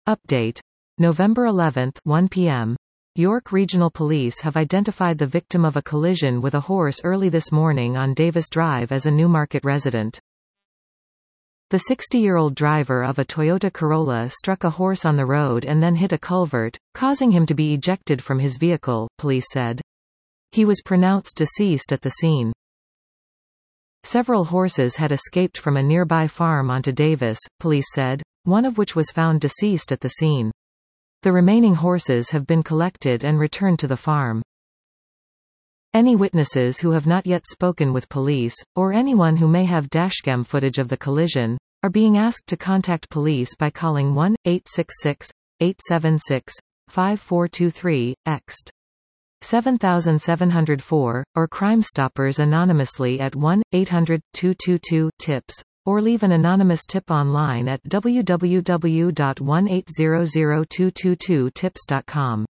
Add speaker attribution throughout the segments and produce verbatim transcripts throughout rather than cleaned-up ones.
Speaker 1: Update. November eleventh, one p m York Regional Police have identified the victim of a collision with a horse early this morning on Davis Drive as a Newmarket resident. The sixty-year-old driver of a Toyota Corolla struck a horse on the road and then hit a culvert, causing him to be ejected from his vehicle, police said. He was pronounced deceased at the scene. Several horses had escaped from a nearby farm onto Davis, police said, one of which was found deceased at the scene. The remaining horses have been collected and returned to the farm. Any witnesses who have not yet spoken with police, or anyone who may have dashcam footage of the collision, are being asked to contact police by calling one eight six six, eight seven six, five four two three, ext. seven seven zero four, or Crime Stoppers anonymously at one eight hundred, two two two, tips, or leave an anonymous tip online at w w w dot one eight zero zero two two two tips dot com.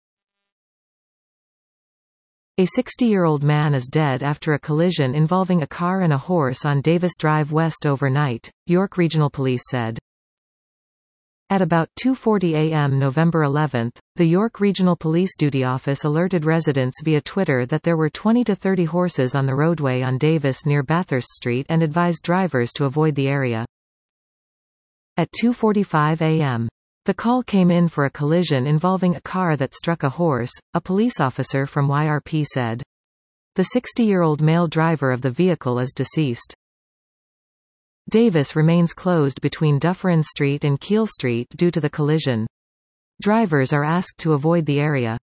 Speaker 1: A sixty-year-old man is dead after a collision involving a car and a horse on Davis Drive West overnight, York Regional Police said. At about two forty a m November eleventh, the York Regional Police Duty Office alerted residents via Twitter that there were twenty to thirty horses on the roadway on Davis near Bathurst Street and advised drivers to avoid the area. At two forty-five a m, the call came in for a collision involving a car that struck a horse, a police officer from Y R P said. The sixty-year-old male driver of the vehicle is deceased. Davis remains closed between Dufferin Street and Keele Street due to the collision. Drivers are asked to avoid the area.